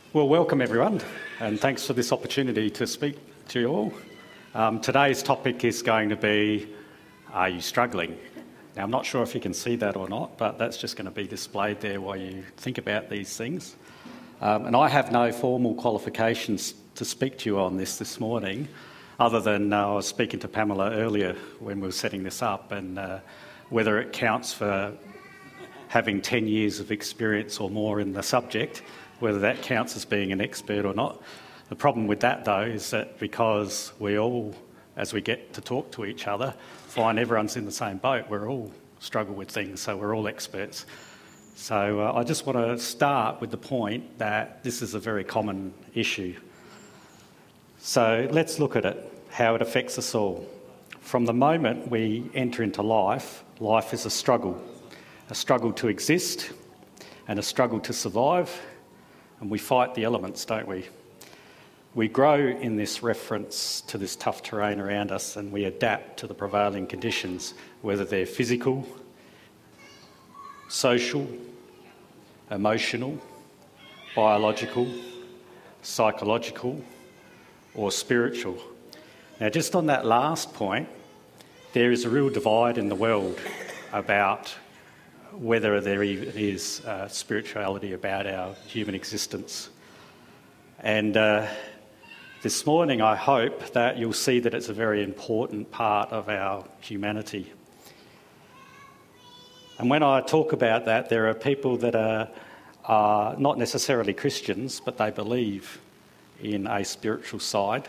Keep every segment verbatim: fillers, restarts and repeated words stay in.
Well, welcome everyone, and thanks for this opportunity to speak to you all. Um, today's topic is going to be, are you struggling? Now, I'm not sure if you can see that or not, but that's just going to be displayed there while you think about these things. Um, and I have no formal qualifications to speak to you on this this morning, other than uh, I was speaking to Pamela earlier when we were setting this up, and uh, whether it counts for having ten years of experience or more in the subject, whether that counts as being an expert or not. The problem with that, though, is that because we all, as we get to talk to each other, find everyone's in the same boat. We're all struggle with things, so we're all experts. So uh, I just want to start with the point that this is a very common issue. So let's look at it, how it affects us all. From the moment we enter into life, life is a struggle. A struggle to exist and a struggle to survive. And we fight the elements, don't we? We grow in this reference to this tough terrain around us, and we adapt to the prevailing conditions, whether they're physical, social, emotional, biological, psychological, or spiritual. Now, just on that last point, there is a real divide in the world about whether there even is uh, spirituality about our human existence. And uh, this morning I hope that you'll see that it's a very important part of our humanity. And when I talk about that, there are people that are, are not necessarily Christians, but they believe in a spiritual side.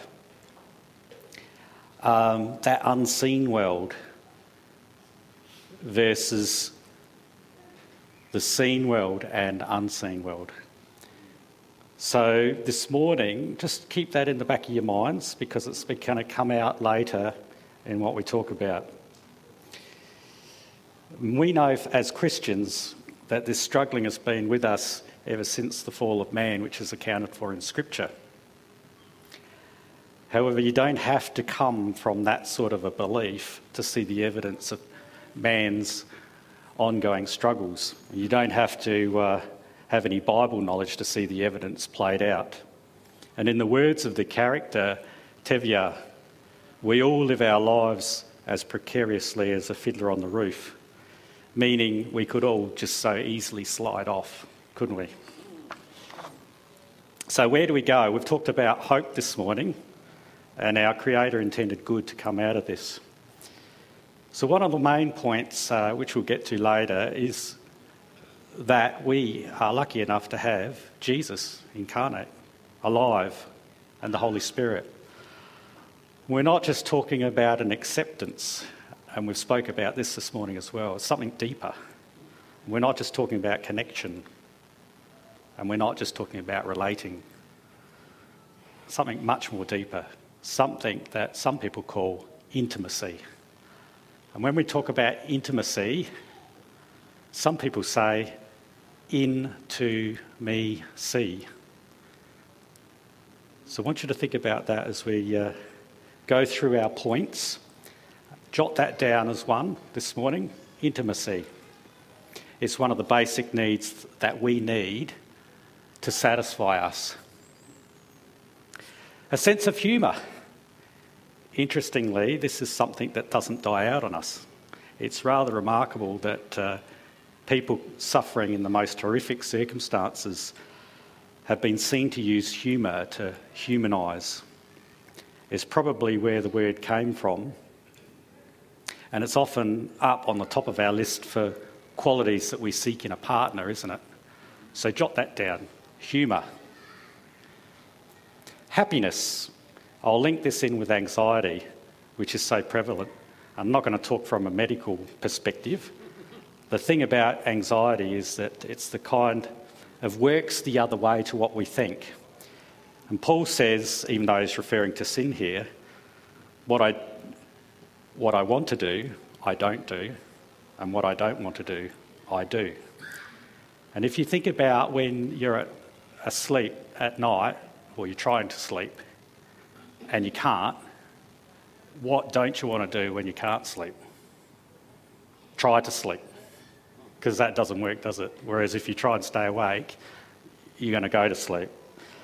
Um, that unseen world versus the seen world and unseen world. So this morning, just keep that in the back of your minds, because it's going to come out later in what we talk about. We know as Christians that this struggling has been with us ever since the fall of man, which is accounted for in Scripture. However, you don't have to come from that sort of a belief to see the evidence of man's ongoing struggles. You don't have to uh, have any Bible knowledge to see the evidence played out. And in the words of the character Tevye, we all live our lives as precariously as a fiddler on the roof, meaning we could all just so easily slide off, couldn't we? So where do we go? We've talked about hope this morning, and our Creator intended good to come out of this. So one of the main points, uh, which we'll get to later, is that we are lucky enough to have Jesus incarnate, alive, and the Holy Spirit. We're not just talking about an acceptance, and we've spoke about this this morning as well. It's something deeper. We're not just talking about connection, and we're not just talking about relating. Something much more deeper, something that some people call intimacy. And when we talk about intimacy, some people say, into me see. So I want you to think about that as we uh, go through our points. Jot that down as one this morning. Intimacy. It's one of the basic needs that we need to satisfy us. A sense of humour. Interestingly, this is something that doesn't die out on us. It's rather remarkable that uh, people suffering in the most horrific circumstances have been seen to use humour to humanise. It's probably where the word came from, and it's often up on the top of our list for qualities that we seek in a partner, isn't it? So jot that down. Humour. Happiness. I'll link this in with anxiety, which is so prevalent. I'm not going to talk from a medical perspective. The thing about anxiety is that it's the kind of works the other way to what we think. And Paul says, even though he's referring to sin here, what I, what I want to do, I don't do, and what I don't want to do, I do. And if you think about when you're asleep at night, or you're trying to sleep, and you can't, what don't you want to do when you can't sleep? Try to sleep, because that doesn't work, does it? Whereas if you try and stay awake, you're going to go to sleep.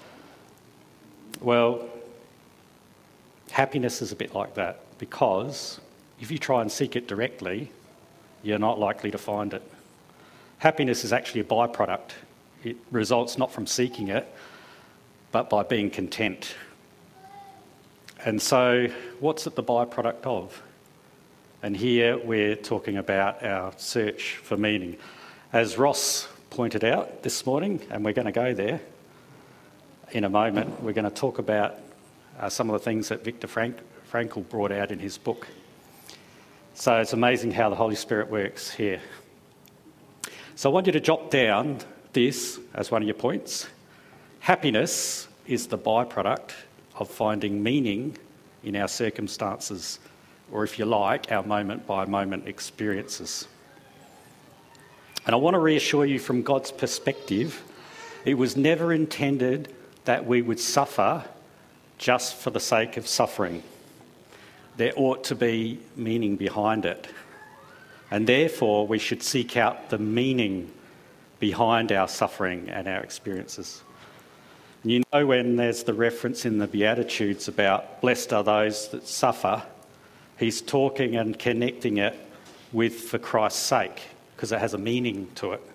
Well, happiness is a bit like that, because if you try and seek it directly, you're not likely to find it. Happiness is actually a byproduct. It results not from seeking it, but by being content. And so, what's it the byproduct of? And here we're talking about our search for meaning. As Ross pointed out this morning, and we're going to go there in a moment, we're going to talk about uh, some of the things that Viktor Frank- Frankl brought out in his book. So it's amazing how the Holy Spirit works here. So I want you to jot down this as one of your points. Happiness is the byproduct of finding meaning in our circumstances, or if you like, our moment-by-moment experiences. And I want to reassure you, from God's perspective, it was never intended that we would suffer just for the sake of suffering. There ought to be meaning behind it. And therefore, we should seek out the meaning behind our suffering and our experiences. And you know, when there's the reference in the Beatitudes about blessed are those that suffer, he's talking and connecting it with for Christ's sake, because it has a meaning to it.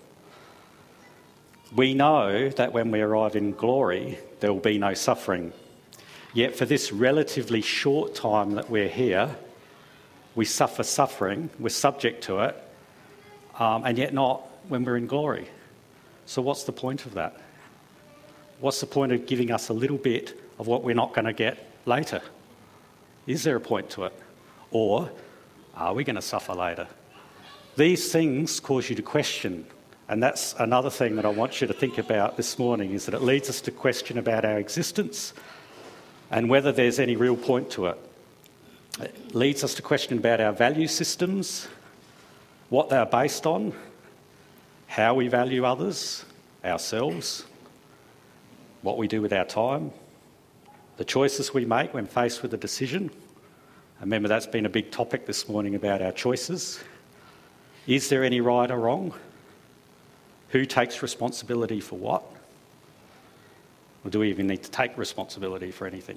We know that when we arrive in glory, there will be no suffering. Yet for this relatively short time that we're here, we suffer suffering, we're subject to it, um, and yet not when we're in glory. So what's the point of that? What's the point of giving us a little bit of what we're not going to get later? Is there a point to it? Or are we going to suffer later? These things cause you to question, and that's another thing that I want you to think about this morning, is that it leads us to question about our existence and whether there's any real point to it. It leads us to question about our value systems, what they are based on, how we value others, ourselves, what we do with our time, the choices we make when faced with a decision. Remember, that's been a big topic this morning about our choices. Is there any right or wrong? Who takes responsibility for what? Or do we even need to take responsibility for anything?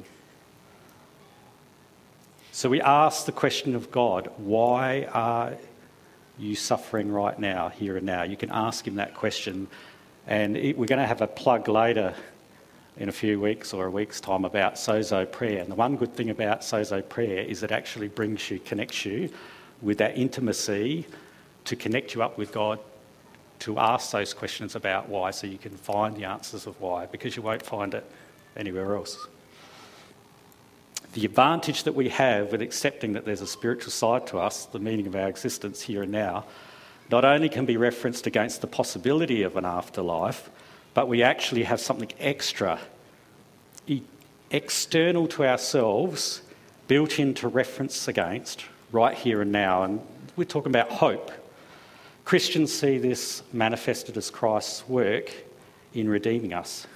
So we ask the question of God, why are you suffering right now, here and now? You can ask him that question. And it, we're going to have a plug later in a few weeks or a week's time about sozo prayer. And the one good thing about sozo prayer is it actually brings you, connects you with that intimacy to connect you up with God, to ask those questions about why, so you can find the answers of why, because you won't find it anywhere else. The advantage that we have with accepting that there's a spiritual side to us, the meaning of our existence here and now, not only can be referenced against the possibility of an afterlife, but we actually have something extra, e- external to ourselves, built into reference against right here and now. And we're talking about hope. Christians see this manifested as Christ's work in redeeming us.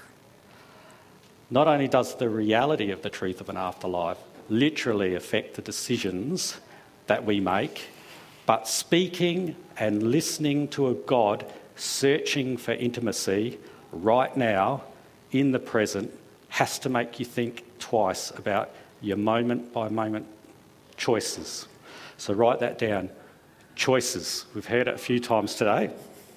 Not only does the reality of the truth of an afterlife literally affect the decisions that we make, but speaking and listening to a God searching for intimacy right now, in the present, has to make you think twice about your moment-by-moment choices. So write that down. Choices. We've heard it a few times today.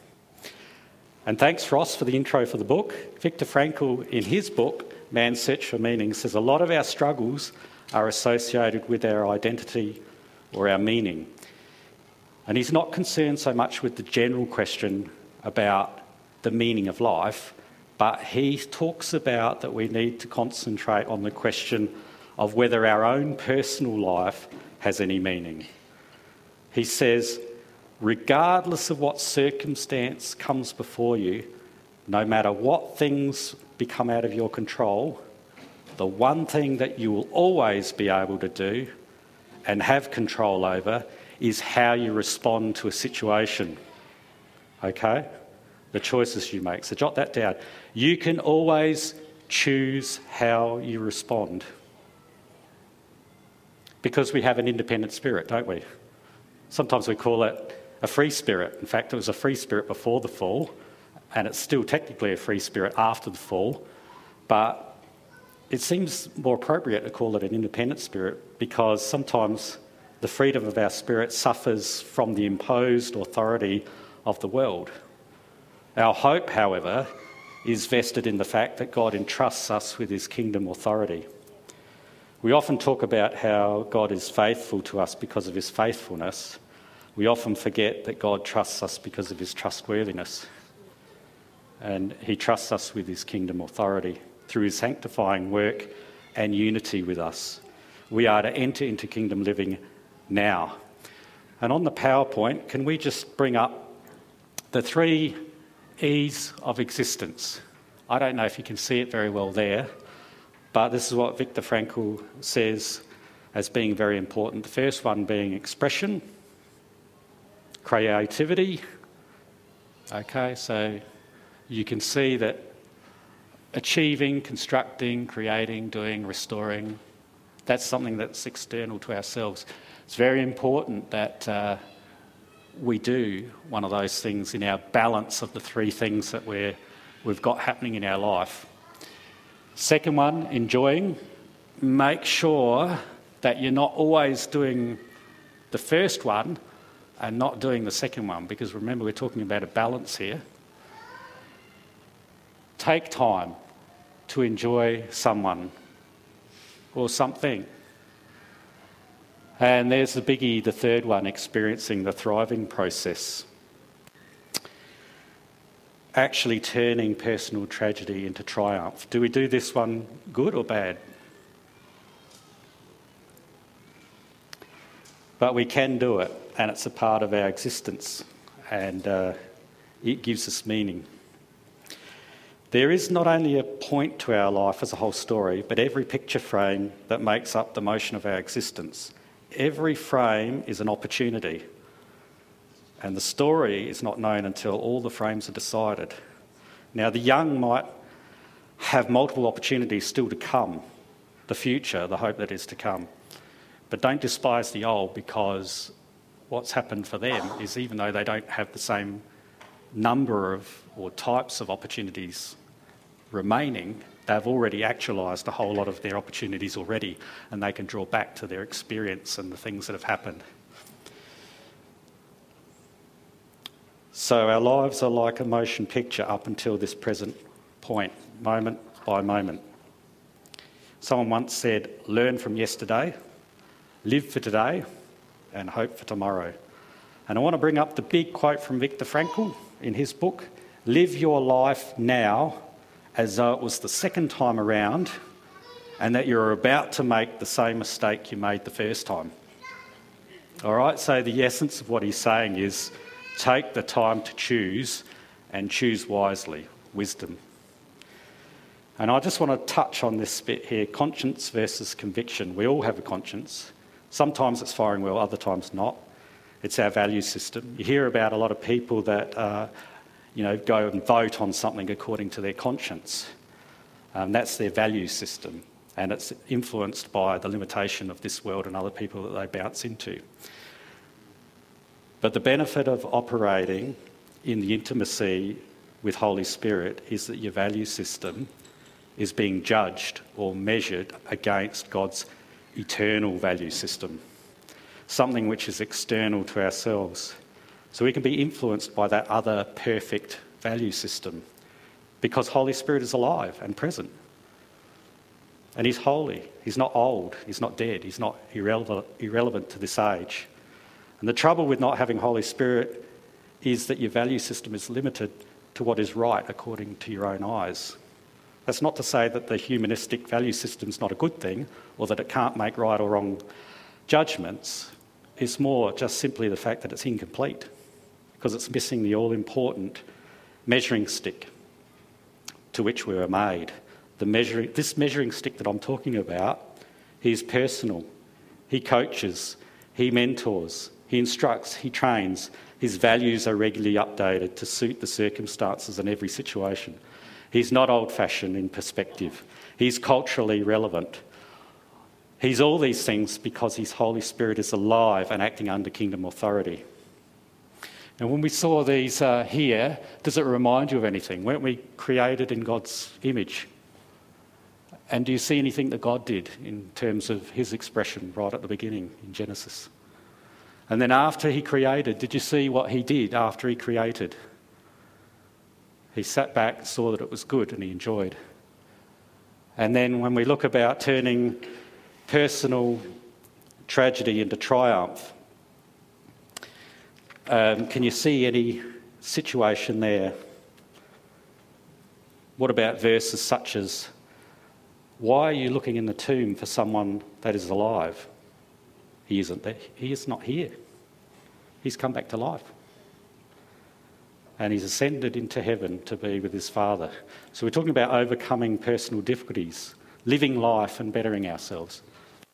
And thanks, Ross, for the intro for the book. Viktor Frankl, in his book, Man's Search for Meaning, says a lot of our struggles are associated with our identity or our meaning. And he's not concerned so much with the general question about the meaning of life, but he talks about that we need to concentrate on the question of whether our own personal life has any meaning. He says, regardless of what circumstance comes before you, no matter what things become out of your control, the one thing that you will always be able to do and have control over is how you respond to a situation. Okay? The choices you make. So jot that down. You can always choose how you respond. Because we have an independent spirit, don't we? Sometimes we call it a free spirit. In fact, it was a free spirit before the fall, and it's still technically a free spirit after the fall. But it seems more appropriate to call it an independent spirit because sometimes the freedom of our spirit suffers from the imposed authority of the world. Our hope, however, is vested in the fact that God entrusts us with his kingdom authority. We often talk about how God is faithful to us because of his faithfulness. We often forget that God trusts us because of his trustworthiness. And he trusts us with his kingdom authority through his sanctifying work and unity with us. We are to enter into kingdom living now. And on the PowerPoint, can we just bring up the three E's of existence? I don't know if you can see it very well there, but this is what Viktor Frankl says as being very important. The first one being expression, creativity. Okay, so you can see that achieving, constructing, creating, doing, restoring, that's something that's external to ourselves. It's very important that uh, we do one of those things in our balance of the three things that we're, we've got happening in our life. Second one, enjoying. Make sure that you're not always doing the first one and not doing the second one, because remember, we're talking about a balance here. Take time to enjoy someone or something. And there's the biggie, the third one, experiencing the thriving process. Actually turning personal tragedy into triumph. Do we do this one good or bad? But we can do it, and it's a part of our existence, and uh, it gives us meaning. There is not only a point to our life as a whole story, but every picture frame that makes up the motion of our existence. Every frame is an opportunity, and the story is not known until all the frames are decided. Now, the young might have multiple opportunities still to come, the future, the hope that is to come. But don't despise the old, because what's happened for them is, even though they don't have the same number of or types of opportunities remaining, they've already actualised a whole lot of their opportunities already, and they can draw back to their experience and the things that have happened. So our lives are like a motion picture up until this present point, moment by moment. Someone once said, learn from yesterday, live for today, and hope for tomorrow. And I want to bring up the big quote from Viktor Frankl in his book, live your life now as though it was the second time around and that you're about to make the same mistake you made the first time. All right, so the essence of what he's saying is take the time to choose and choose wisely, wisdom. And I just want to touch on this bit here, conscience versus conviction. We all have a conscience. Sometimes it's firing well, other times not. It's our value system. You hear about a lot of people that uh, you know, go and vote on something according to their conscience. Um, that's their value system, and it's influenced by the limitation of this world and other people that they bounce into. But the benefit of operating in the intimacy with Holy Spirit is that your value system is being judged or measured against God's eternal value system, something which is external to ourselves. So we can be influenced by that other perfect value system because Holy Spirit is alive and present. And he's holy. He's not old. He's not dead. He's not irrelevant, irrelevant to this age. And the trouble with not having Holy Spirit is that your value system is limited to what is right according to your own eyes. That's not to say that the humanistic value system is not a good thing or that it can't make right or wrong judgments. It's more just simply the fact that it's incomplete, because it's missing the all-important measuring stick to which we were made. The measuring, this measuring stick that I'm talking about, he's personal. He coaches, he mentors, he instructs, he trains. His values are regularly updated to suit the circumstances in every situation. He's not old-fashioned in perspective. He's culturally relevant. He's all these things because his Holy Spirit is alive and acting under kingdom authority. And when we saw these uh, here, does it remind you of anything? Weren't we created in God's image? And do you see anything that God did in terms of his expression right at the beginning in Genesis? And then after he created, did you see what he did after he created? He sat back, saw that it was good, and he enjoyed. And then when we look about turning personal tragedy into triumph, um, can you see any situation there? What about verses such as, why are you looking in the tomb for someone that is alive? He isn't there. He is not here. He's come back to life. And he's ascended into heaven to be with his Father. So we're talking about overcoming personal difficulties, living life and bettering ourselves.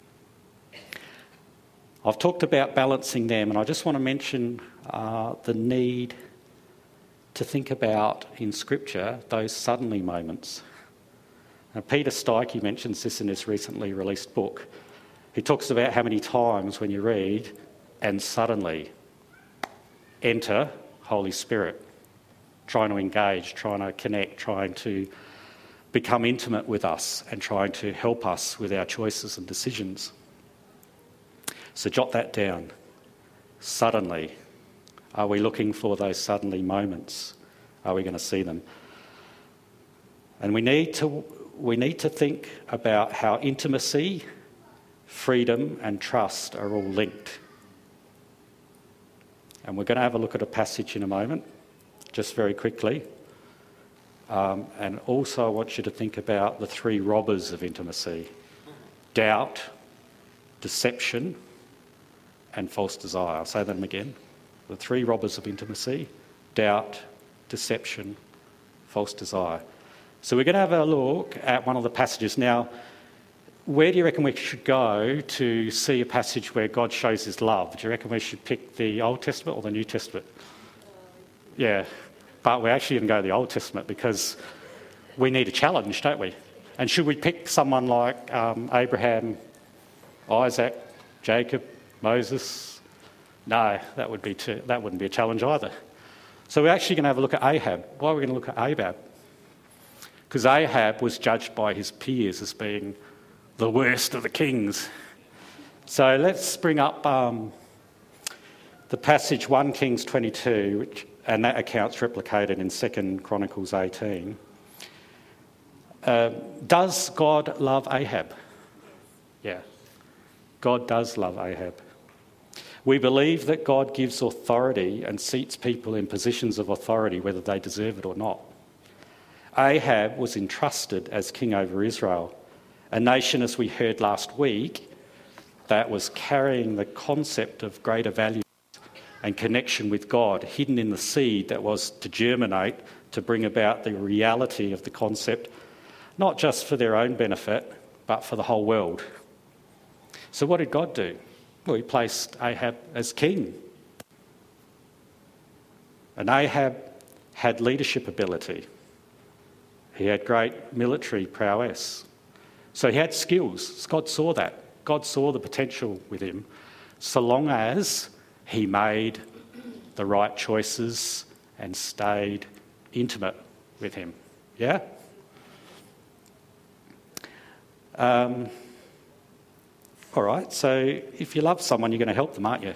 I've talked about balancing them, and I just want to mention uh, the need to think about in Scripture those suddenly moments. Now, Peter Stuyke mentions this in his recently released book. He talks about how many times when you read, and suddenly enter Holy Spirit, trying to engage, trying to connect, trying to become intimate with us and trying to help us with our choices and decisions. So jot that down. Suddenly. Are we looking for those suddenly moments? Are we going to see them? And we need to we need to think about how intimacy, freedom and trust are all linked. And we're going to have a look at a passage in a moment, just very quickly. Um, and also I want you to think about the three robbers of intimacy: doubt, deception and false desire. I'll say them again. The three robbers of intimacy: doubt, deception, false desire. So we're going to have a look at one of the passages. Now, where do you reckon we should go to see a passage where God shows his love? Do you reckon we should pick the Old Testament or the New Testament? Yeah, but we're actually going to go to the Old Testament because we need a challenge, don't we? And should we pick someone like um, Abraham, Isaac, Jacob, Moses? No, that would be too, that wouldn't be a challenge either. So we're actually going to have a look at Ahab. Why are we going to look at Ahab? Because Ahab was judged by his peers as being the worst of the kings. So let's bring up um, the passage First Kings twenty-two, which, and that account's replicated in Second Chronicles eighteen. Uh, does God love Ahab? Yeah, God does love Ahab. We believe that God gives authority and seats people in positions of authority whether they deserve it or not. Ahab was entrusted as king over Israel, a nation, as we heard last week, that was carrying the concept of greater values and connection with God hidden in the seed that was to germinate, to bring about the reality of the concept, not just for their own benefit, but for the whole world. So what did God do? Well, he placed Ahab as king. And Ahab had leadership ability. He had great military prowess. So he had skills. God saw that. God saw the potential with him, so long as he made the right choices and stayed intimate with him. Yeah? Um, all right, so if you love someone, you're going to help them, aren't you?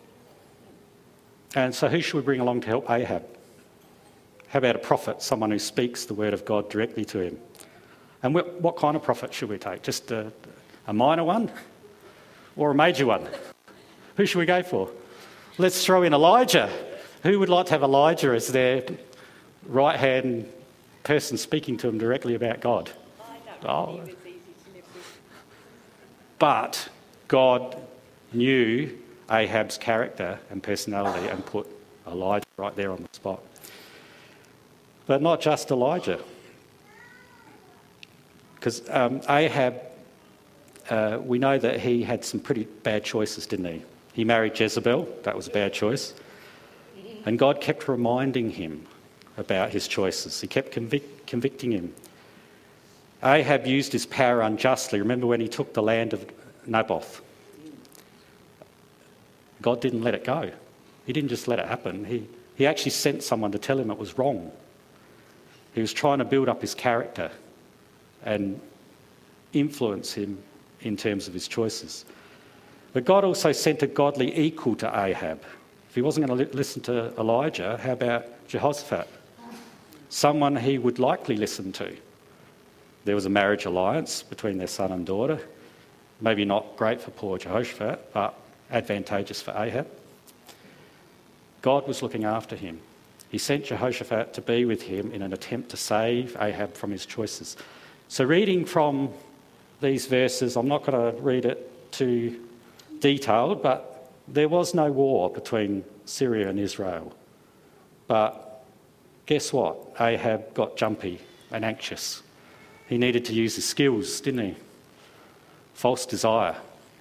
And so who should we bring along to help Ahab? How about a prophet, someone who speaks the word of God directly to him? And what, what kind of prophet should we take? Just a, a minor one or a major one? Who should we go for? Let's throw in Elijah. Who would like to have Elijah as their right-hand person speaking to them directly about God? Oh. But God knew Ahab's character and personality and put Elijah right there on the spot. But not just Elijah. Because um, Ahab, uh, we know that he had some pretty bad choices, didn't he? He married Jezebel. That was a bad choice. And God kept reminding him about his choices. He kept convic- convicting him. Ahab used his power unjustly. Remember when he took the land of Naboth? God didn't let it go. He didn't just let it happen. He, he actually sent someone to tell him it was wrong. He was trying to build up his character and influence him in terms of his choices. But God also sent a godly equal to Ahab. If he wasn't going to li- listen to Elijah, how about Jehoshaphat? Someone he would likely listen to. There was a marriage alliance between their son and daughter. Maybe not great for poor Jehoshaphat, but advantageous for Ahab. God was looking after him. He sent Jehoshaphat to be with him in an attempt to save Ahab from his choices. So reading from these verses, I'm not going to read it too detailed, but there was no war between Syria and Israel. But guess what? Ahab got jumpy and anxious. He needed to use his skills, didn't he? False desire.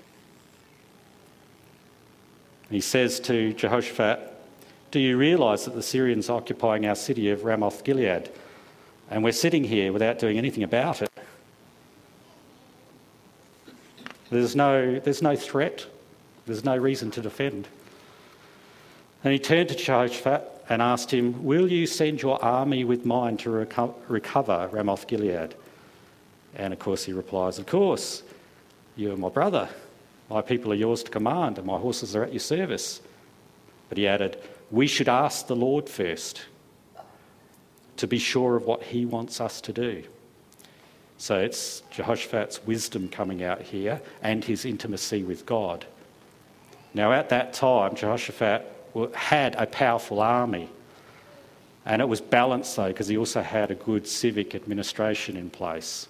He says to Jehoshaphat, "Do you realise that the Syrians are occupying our city of Ramoth Gilead, and we're sitting here without doing anything about it? There's no, there's no threat. There's no reason to defend." And he turned to Jehoshaphat and asked him, "Will you send your army with mine to reco- recover Ramoth Gilead?" And of course he replies, "Of course. You are my brother. My people are yours to command, and my horses are at your service." But he added, "We should ask the Lord first to be sure of what he wants us to do." So it's Jehoshaphat's wisdom coming out here and his intimacy with God. Now at that time, Jehoshaphat had a powerful army, and it was balanced though because he also had a good civic administration in place.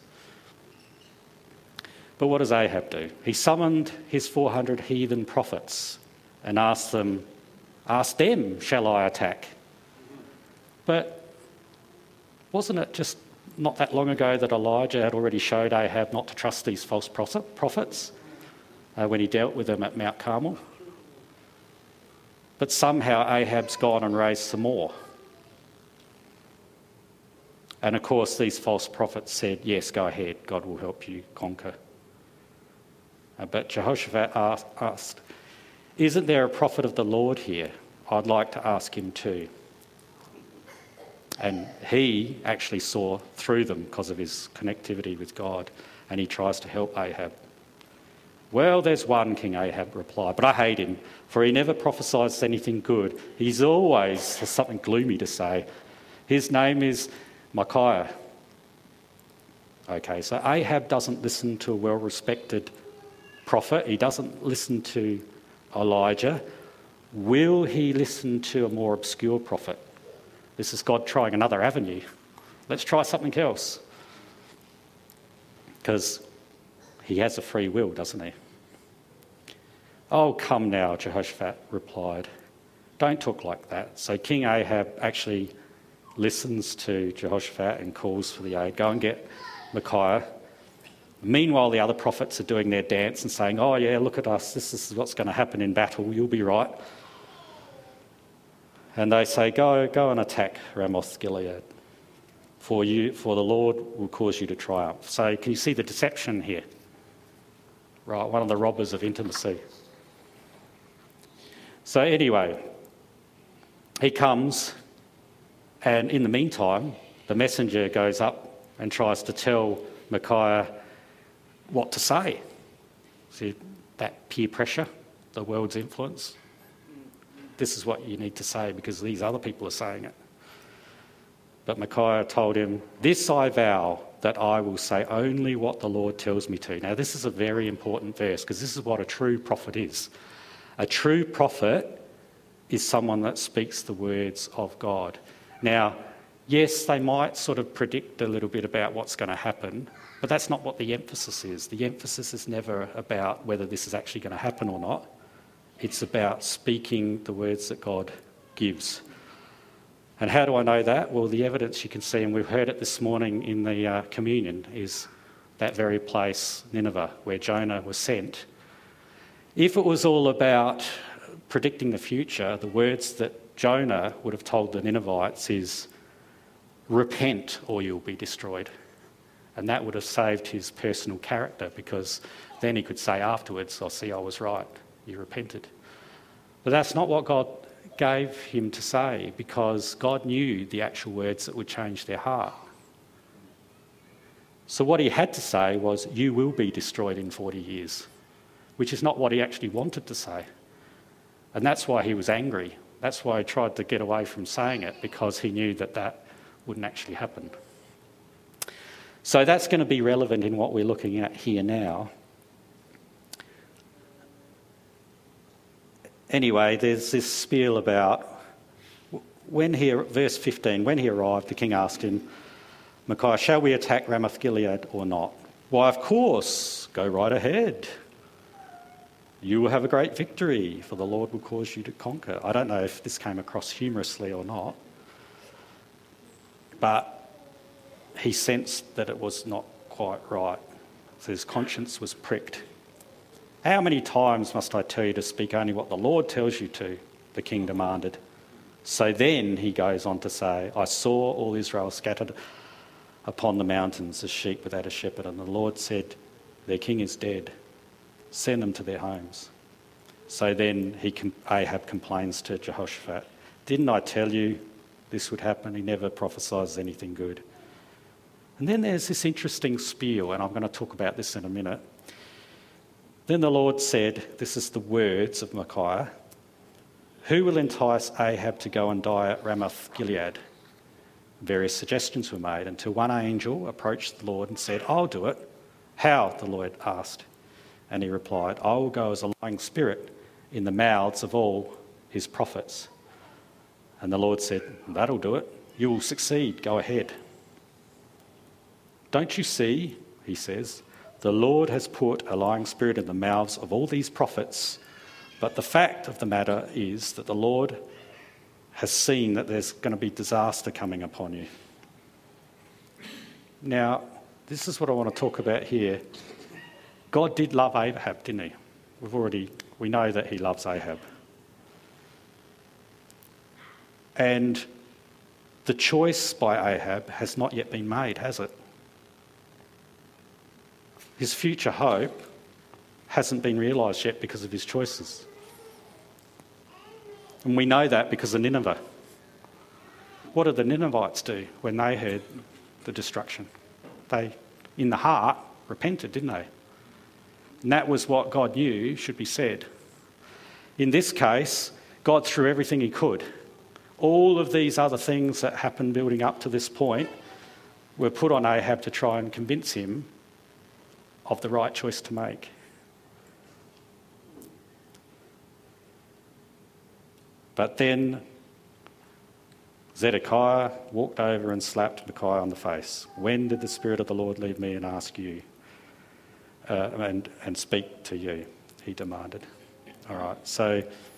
But what does Ahab do? He summoned his four hundred heathen prophets and asked them, "Ask them, shall I attack?" But wasn't it just not that long ago that Elijah had already showed Ahab not to trust these false prophets uh, when he dealt with them at Mount Carmel? But somehow Ahab's gone and raised some more. And of course these false prophets said, "Yes, go ahead, God will help you conquer." Uh, but Jehoshaphat asked, asked, "Isn't there a prophet of the Lord here? I'd like to ask him too." And he actually saw through them because of his connectivity with God, and he tries to help Ahab. "Well, there's one," King Ahab replied, "but I hate him, for he never prophesies anything good. He's always has something gloomy to say. His name is Micaiah." Okay, so Ahab doesn't listen to a well-respected prophet. He doesn't listen to Elijah. Will he listen to a more obscure prophet? This is God trying another avenue. Let's try something else. Because he has a free will, doesn't he? "Oh, come now," Jehoshaphat replied. "Don't talk like that." So King Ahab actually listens to Jehoshaphat and calls for the aid. "Go and get Micaiah." Meanwhile, the other prophets are doing their dance and saying, "Oh yeah, look at us, this is what's going to happen in battle, you'll be right." And they say, go, go and attack Ramoth Gilead, for you, for the Lord will cause you to triumph." So can you see the deception here? Right, one of the robbers of intimacy. So anyway, he comes, and in the meantime, the messenger goes up and tries to tell Micaiah what to say. See, that peer pressure, the world's influence. This is what you need to say because these other people are saying it. But Micaiah told him, "This I vow, that I will say only what the Lord tells me to." Now this is a very important verse because this is what a true prophet is. A true prophet is someone that speaks the words of God. Now, yes, they might sort of predict a little bit about what's going to happen, but that's not what the emphasis is. The emphasis is never about whether this is actually going to happen or not. It's about speaking the words that God gives. And how do I know that? Well, the evidence you can see, and we've heard it this morning in the uh, communion, is that very place, Nineveh, where Jonah was sent. If it was all about predicting the future, the words that Jonah would have told the Ninevites is, "Repent or you'll be destroyed." And that would have saved his personal character because then he could say afterwards, "I see I was right, you repented." But that's not what God gave him to say because God knew the actual words that would change their heart. So what he had to say was, you will be destroyed in forty years, which is not what he actually wanted to say. And that's why he was angry. That's why he tried to get away from saying it, because he knew that that wouldn't actually happen. So that's going to be relevant in what we're looking at here now. Anyway, there's this spiel about when he, verse fifteen, when he arrived, the king asked him, Micaiah, shall we attack Ramoth-Gilead or not? Why, of course, go right ahead. You will have a great victory, for the Lord will cause you to conquer. I don't know if this came across humorously or not, but he sensed that it was not quite right. So his conscience was pricked. How many times must I tell you to speak only what the Lord tells you to? The king demanded. So then he goes on to say, I saw all Israel scattered upon the mountains as sheep without a shepherd, and the Lord said, their king is dead. Send them to their homes. So then he, Ahab complains to Jehoshaphat, didn't I tell you this would happen? He never prophesies anything good. And then there's this interesting spiel, and I'm going to talk about this in a minute. Then the Lord said, this is the words of Micaiah, who will entice Ahab to go and die at Ramoth-Gilead? Various suggestions were made until one angel approached the Lord and said, I'll do it. How? The Lord asked. And he replied, I will go as a lying spirit in the mouths of all his prophets. And the Lord said, that'll do it. You will succeed. Go ahead. Don't you see, he says, the Lord has put a lying spirit in the mouths of all these prophets. But the fact of the matter is that the Lord has seen that there's going to be disaster coming upon you. Now, this is what I want to talk about here. God did love Ahab, didn't he? We've already, we know that he loves Ahab. And the choice by Ahab has not yet been made, has it? His future hope hasn't been realised yet because of his choices. And we know that because of Nineveh. What did the Ninevites do when they heard the destruction? They, in the heart, repented, didn't they? And that was what God knew should be said. In this case, God threw everything he could. All of these other things that happened building up to this point were put on Ahab to try and convince him of the right choice to make. But then Zedekiah walked over and slapped Micaiah on the face. When did the Spirit of the Lord leave me and ask you uh, and, and speak to you? He demanded. All right, so,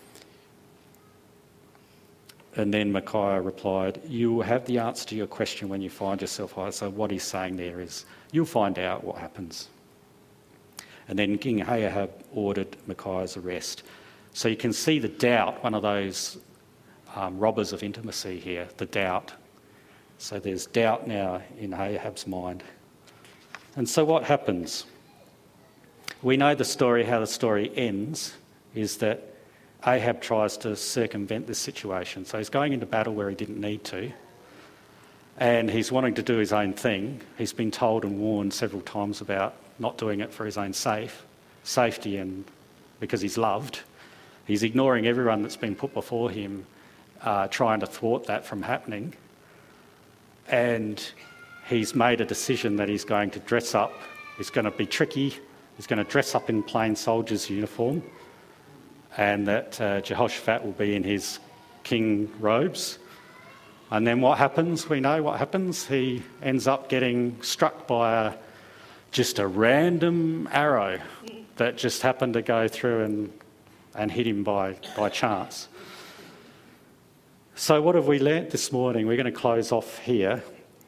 and then Micaiah replied, you will have the answer to your question when you find yourself high. So what he's saying there is, you'll find out what happens. And then King Ahab ordered Micaiah's arrest. So you can see the doubt, one of those um, robbers of intimacy here, the doubt. So there's doubt now in Ahab's mind. And so what happens? We know the story, how the story ends, is that Ahab tries to circumvent this situation. So he's going into battle where he didn't need to, and he's wanting to do his own thing. He's been told and warned several times about not doing it for his own safe, safety and because he's loved. He's ignoring everyone that's been put before him, uh, trying to thwart that from happening. And he's made a decision that he's going to dress up. He's going to be tricky. He's going to dress up in plain soldier's uniform, and that uh, Jehoshaphat will be in his king robes. And then what happens? We know what happens. He ends up getting struck by a, just a random arrow that just happened to go through and and hit him by, by chance. So what have we learnt this morning? We're going to close off here.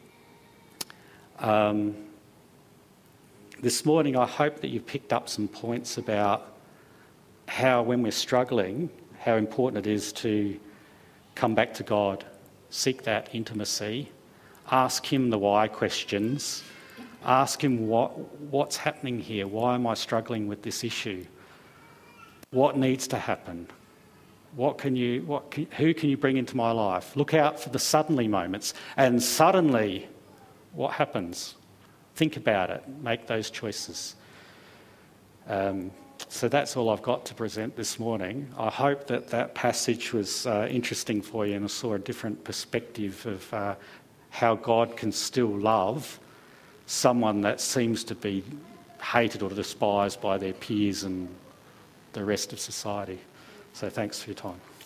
Um, this morning I hope that you've picked up some points about how when we're struggling, how important it is to come back to God, seek that intimacy, ask him the why questions, ask him what what's happening here, why am I struggling with this issue? What needs to happen? What can you, what can, who can you bring into my life? Look out for the suddenly moments. And suddenly, what happens? think about it, make those choices. Um, so that's all I've got to present this morning. I hope that that passage was uh, interesting for you and I saw a different perspective of uh, how God can still love someone that seems to be hated or despised by their peers and the rest of society. So thanks for your time.